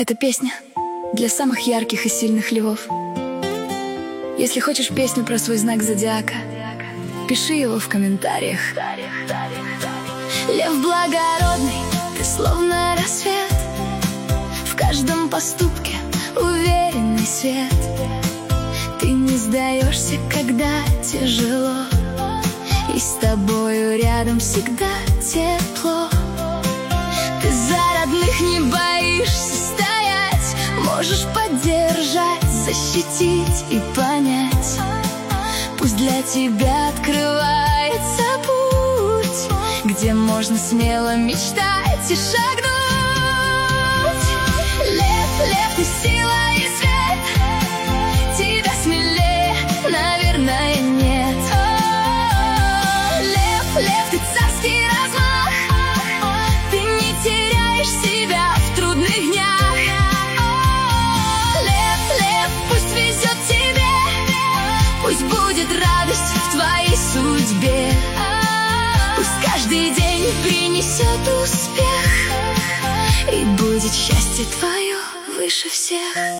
Это песня для самых ярких и сильных львов. Если хочешь песню про свой знак зодиака, пиши его в комментариях. Лев благородный, ты словно рассвет, в каждом поступке уверенный свет. Ты не сдаешься, когда тяжело, и с тобою рядом всегда тепло. Ты за родных не боишься стоять, можешь поддержать, защитить и понять. Пусть для тебя открывается путь, где можно смело мечтать и шагнуть. Лев, лев, ты сила и свет, тебя смелее, наверное, нет. Лев, лев, ты царский размах, ты не теряешь себя в трудных днях. Лев, лев, пусть везет тебе, пусть будет радость в твоей судьбе. Пусть каждый день принесет успех, и будет счастье твое выше всех.